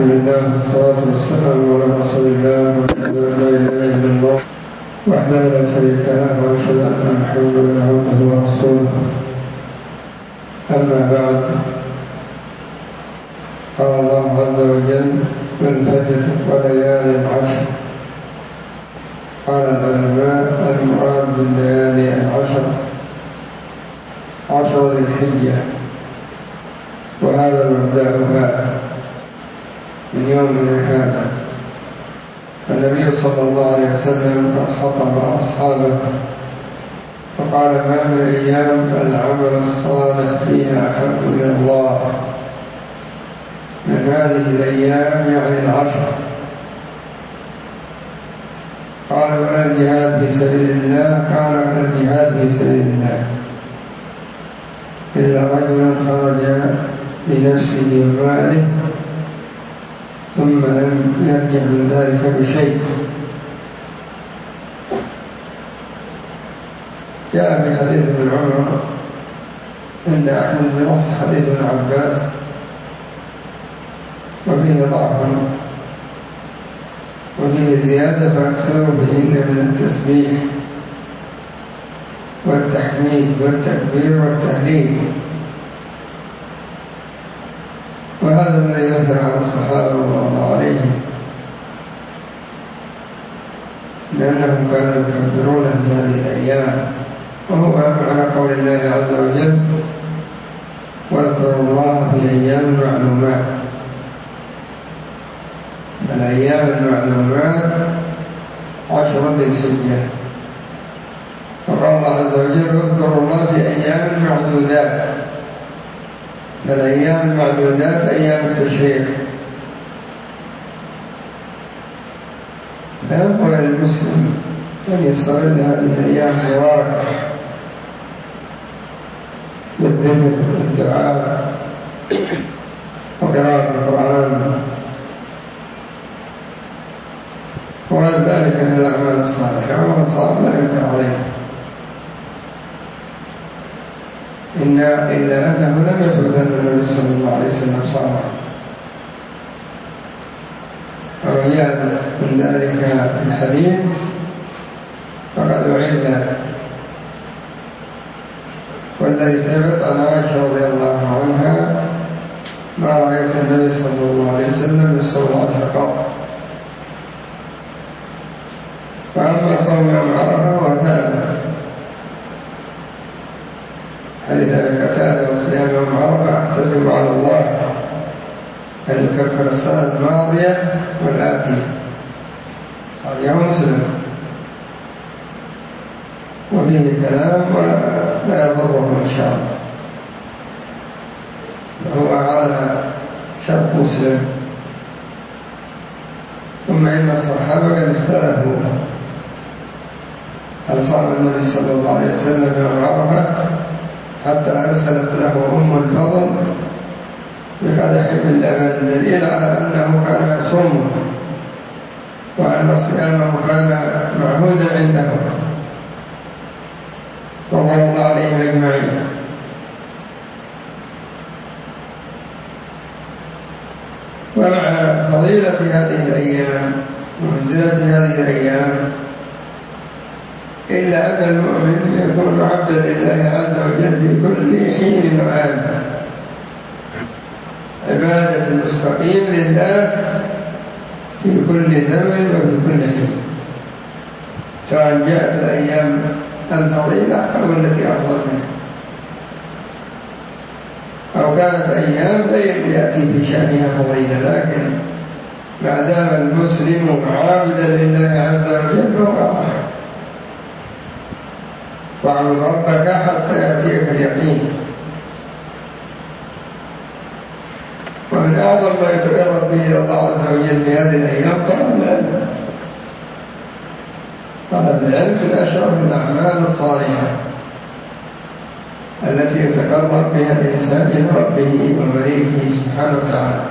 لله والصلاة والسلام على رسول الله وأشهد أن لا إله إلا الله وحده لا شريك له وأشهد أن محمدا عبده ورسوله. أما بعد، قال الله عز وجل: والفجر وليال عشر. قال العلماء: المراد بالليالي العشر 10 ذي الحجة، وهذا مبدأها من يومنا هذا. النبي صلى الله عليه وسلم قد خطب أصحابه وقال: ما من أيام العمل الصالح فيها أحب إلى الله من هذه الأيام، يعني 10. قال: ولا الجهاد في سبيل الله؟ قال: ولا الجهاد في سبيل الله إلا رجل خرج بنفسه وماله ثم لم يرجع من ذلك بشيء. جاء في حديث ابن عمر عند أحمد بنص حديث ابن عباس وفيه ضعف وفيه زيادة، فأكثروا بهن من التسبيح والتحميد والتكبير والتهليل. وهذا الذي يثر عن الصحابة رضي الله عليهم، لأنهم كانوا يكبرون في هذه الأيام، وهو معنى قول الله عز وجل: واذكروا الله في أيام معلومات. الأيام المعلومات 10 ذي الحجة. وقال الله عز وجل: واذكروا الله في أيام معدودات. فالأيام المعدودات أيام التشريق. لا ينبغي للمسلم أن يستغل هذه الأيام المباركة بالذكر والدعاء وقراءة القرآن وغير ذلك من الأعمال الصالحة. ومن صام لا ينكر عليه، إلا أنه لم يثبت أن النبي صلى الله عليه وسلم صام. وجاء من ذلك الحديث فقد أعد، والذي ثبت عن عائشة رضي الله عنها: ما رأيت النبي صلى الله عليه وسلم يصوم 10 قط. وأما صوم يوم عرفة وثابت، حديث أبي قتادة: وصيام يوم عرفة أحتسب على الله أن يكفر السنة الماضية والآتية. هذا مسلم وفيه كلام ولا يضره إن شاء الله، هو على شرط مسلم. ثم إن الصحابة قد اختلفوا هل صام النبي صلى الله عليه وسلم يوم عرفة، حتى أرسلت له أم الفضل بقدح من لبن، دليل على أنه كان يصومه وأن صيامه كان معهودا عنده رضي الله عليهم أجمعين. ومع فضيلة هذه الأيام ومنزلة هذه الأيام، إلا أن المؤمن يكون عبدا لله عز وجل في كل حين وآن، عبادة مستقيم لله في كل زمن وفي كل حين، سواء جاءت الأيام الفضيلة أو التي أفضل منها، أو كانت أيام غير يأتي في شأنها فضيلة. لكن ما دام المسلم عابدا لله عز وجل فهو آخر. واعبد ربك حتى يأتيك اليقين. ومن أعظم ما يتقرب به إلى الله عز وجل في هذه الأيام طلب العلم. طلب العلم من أشرف الأعمال الصالحة التي يتقرب بها الإنسان إلى ربه ومليكه سبحانه وتعالى.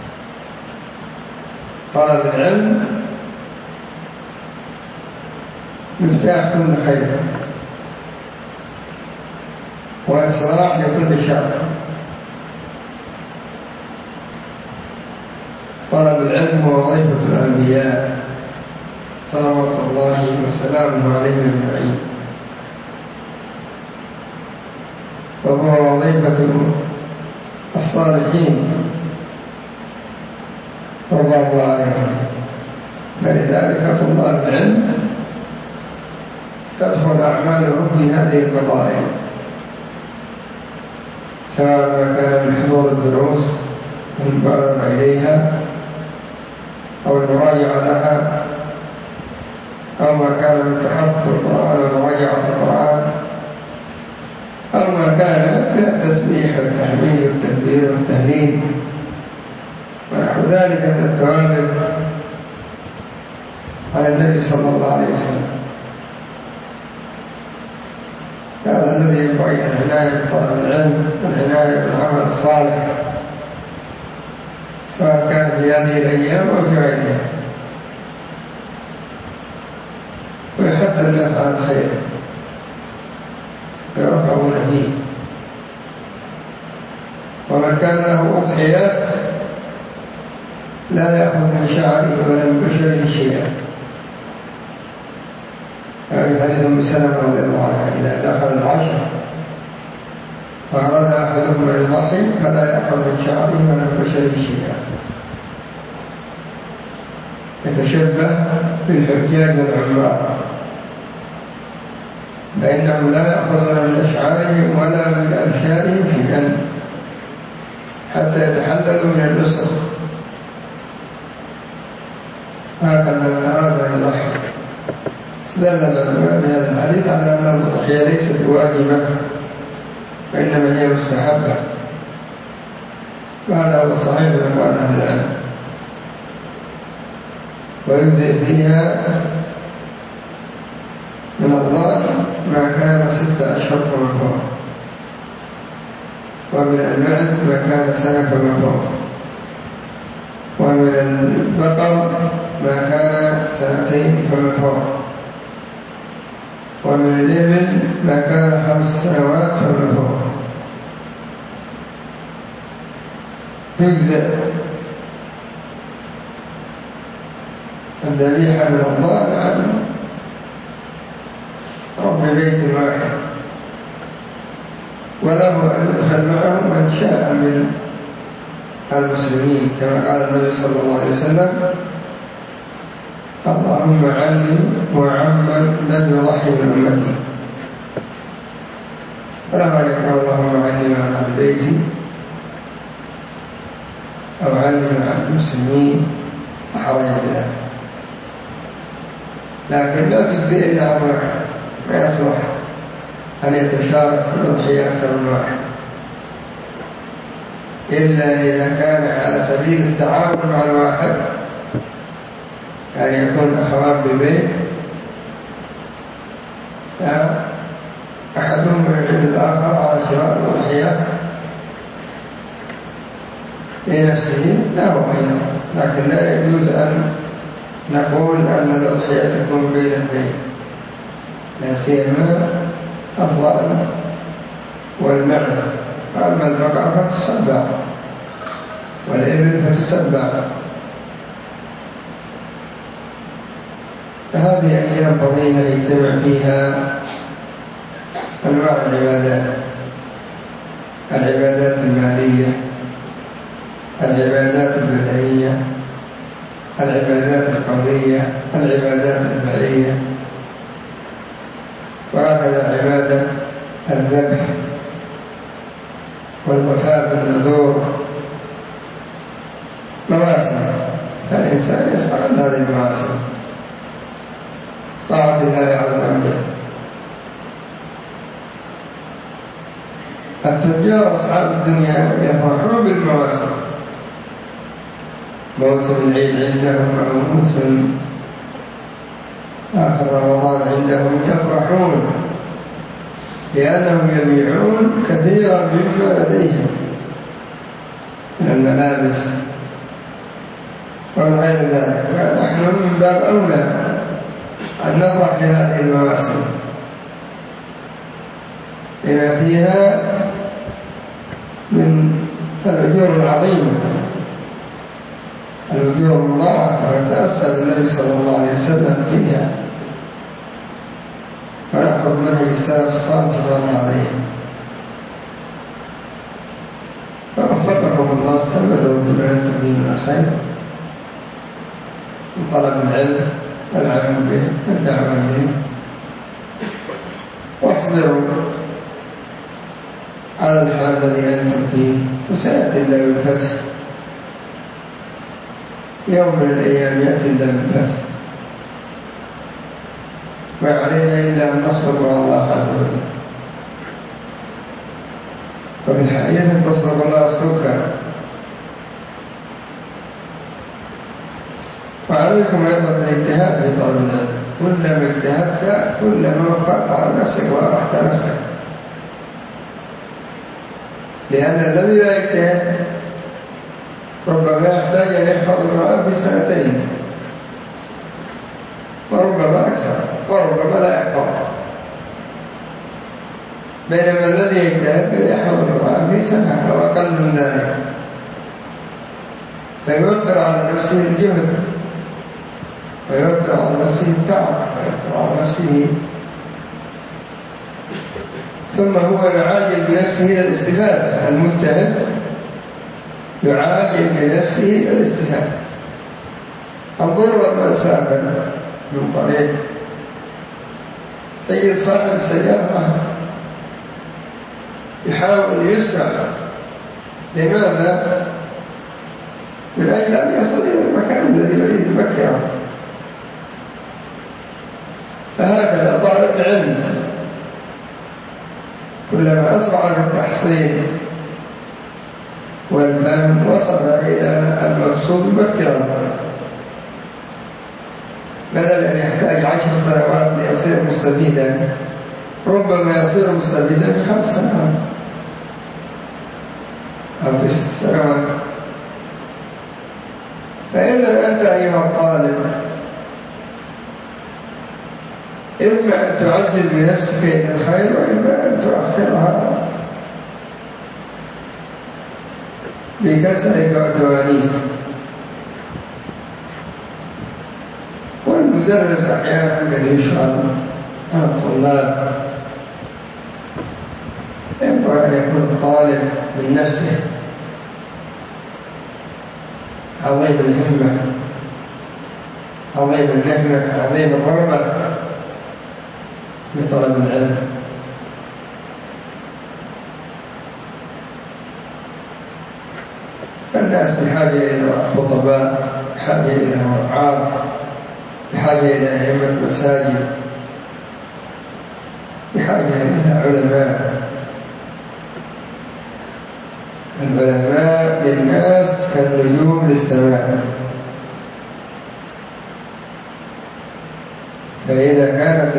طلب العلم مفتاح كل خير وإصلاح لكل شر. طلب العلم هو وظيفة الأنبياء صلوات الله وسلامه عليهم أجمعين، وهو وظيفة الصالحين رضي الله عنهم. فلذلك طلاب العلم تدخل أعمالهم في هذه القضايا، سواء ما كان من حضور الدروس والمبادرة إليها أو المراجعة لها، أو ما كان من تحفظ القرآن ومراجعة القرآن، أو ما كان من التسبيح والتحميد والتكبير والتهليل ونحو ذلك من الثوابت على النبي صلى الله عليه وسلم. هذا الذي ينبغي العناية بطلب العلم والعناية بالعمل الصالح، سواء كان في هذه الأيام أو في غيرها، ويحث الناس على الخير ويرغبون فيه. ومن كان له أضحية لا يأخذ من شعره ولا من بشره شيئا، يعني حديث أم سلمة رضي الله عنها: إذا دخل العشر فأراد أحدهم أن يضحي فلا يأخذ من شعره ولا من بشره شيئا، يتشبه بالحجاج والعمار، فإنهم لا يأخذون من أشعارهم ولا من أبشارهم شيئا حتى يتحللوا من النسك. هكذا من أراد أن يضحي. استدل العلماء بهذا الحديث على أن الضحية ليست واجبة وإنما هي مستحبة، وهذا هو الصحيح من أقوال أهل العلم. ويجزئ فيها من الضأن ما كان 6 أشهر فما فوق، ومن المعز ما كان سنة فما فوق، ومن البقر ما كان 2 فما فوق، ومن الإبل ما كان 5 سنوات فما فوق. تجزئ الذبيحة من الضأن عن رب بيت واحد، وله أن يدخل معه من شاء من المسلمين، كما قال النبي صلى الله عليه وسلم: اللهم عني وعمن لم يضحي من أمتي. فله أن يقول: اللهم عني وعن أهل بيتي، أو عني وعن المسلمين، أحرج بذلك. لكن لا تجزئ إلا عن واحد، ما يصلح أن يتشارك في الأضحية أكثر من واحد، إلا إذا كان على سبيل التعاون مع الواحد، يعني يكون أخوان ببيت، أحدهم يعين الآخر على شراء الأضحية لنفسه له أيضا، لكن لا يجوز أن نقول أن الأضحية تكون بين اثنين، لا سيما الضأن والمعز. فأما البقر فتسبع والإبل فتسبع. فهذه أيام فضيلة يجتمع فيها أنواع العبادات المالية، العبادات البدنية، العبادات القولية، العبادات الفعلية، وهكذا عبادة الذبح والوفاء بالنذور، مواسم. فالإنسان يستغل هذه المواسم طاعة الله عز وجل. التجار أصحاب الدنيا يفرحون بالمواسم، موسم العيد عندهم أو موسم آخر رمضان عندهم، يفرحون لأنهم يبيعون كثيرا مما لديهم من الملابس وغير ذلك. ونحن من باب أولى أن نفرح بهذه المواسم لما فيها من الأجور العظيمة الأجور المضاعفة ويتأسى بالنبي صلى الله عليه وسلم فيها، ونأخذ منهج السلف الصالح رضوان الله عليهم. فوفقكم الله، استمروا بما أنتم به من الخير، من طلب العلم، العمل به، الدعوة إليه، واصبروا على الحال الذي أنتم فيه، وسيأتي الله بالفتح. يوم من الأيام يأتي الله بالفتح، ما علينا إلا أن نصدق مع الله عز وجل. وفي الحديث أن تصدق الله يصدقك. وعليكم أيضا الاجتهاد في طلب العلم، كلما اجتهدت كلما وفقت على نفسك وأرحت نفسك، لأن الذي لا يجتهد ربما يحتاج أن يحفظ القرآن في سنتين، وربما أكثر، وربما لا يحفظ، بينما الذي يجتهد يحفظ القرآن في سنة أو أقل من ذلك، فيوفر على نفسه الجهد، ويوفر على نفسه التعب، ويوفر على نفسه، ثم هو يعاجل بنفسه إلى الاستفادة. المجتهد يعاجل بنفسه إلى الاستفادة. انظروا لما سافر من طريق تجد صاحب السيارة يحاول يسرع. لماذا؟ من أجل أن يصل إلى المكان الذي يريد مكة. فهكذا طالب العلم كلما أسرع في التحصيل والفهم وصل إلى المقصود مبكرا، بدل أن يحتاج 10 سنوات ليصير مستفيدا، ربما يصير مستفيدا في 5 سنوات أو في 6 سنوات. فإذا أنت أيها الطالب إما أن تعجل بنفسك إلى الخير، وإما أن تؤخرها بكسرك وتوانيك. والمدرس أحيانا قد يشغل عن الطلاب، ينبغي أن يكون الطالب من نفسه عظيم الهمة، عظيم النهمة، عظيم الرغبة لطلب العلم. الناس بحاجة إلى خطباء، بحاجة إلى وعاظ، بحاجة إلى أئمة مساجد، بحاجة إلى علماء. العلماء للناس كالنجوم للسماء، فإذا كانت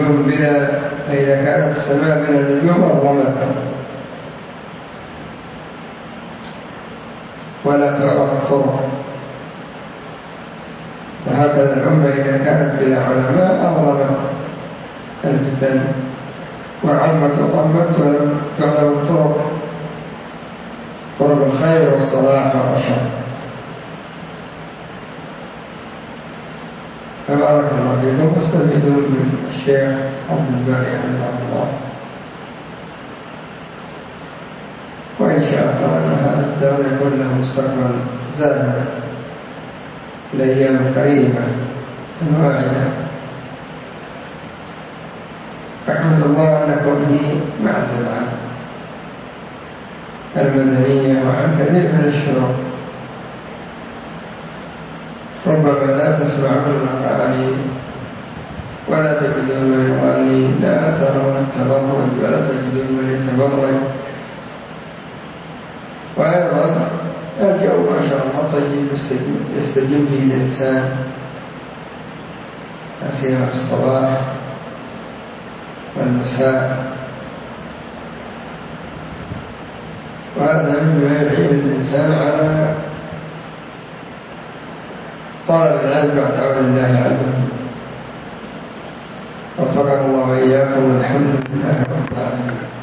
السماء بلا نجوم أظلمتها ولا تعرف الطرق. وهكذا الأمة إذا كانت بلا علماء أظلمت الفتن وعمت وطمت ولم تعلم الطرق، طرق الخير والصلاح والرشاد. فبارك الله فيكم، واستفيدوا من الشيخ عبد الباري رحمه الله، وإن شاء الله أن هذا الدور يكون له مستقبل زاهر الأيام القريبة الواعدة. أحمد الله أنكم في معزل عن المدنية وعن كثير من الشرور، ربما لا تسمعون أفعالي ولا تجدون من يغني، لا ترون التبرج ولا تجدون من يتبرج. وأيضا الجو ما شاء الله طيب يستجيب فيه الإنسان، لا سيما في الصباح والمساء، وهذا مما يعين الإنسان على طالب العلم بعد عون الله عز وجل. وفقنا الله وإياكم، والحمد لله رب العالمين.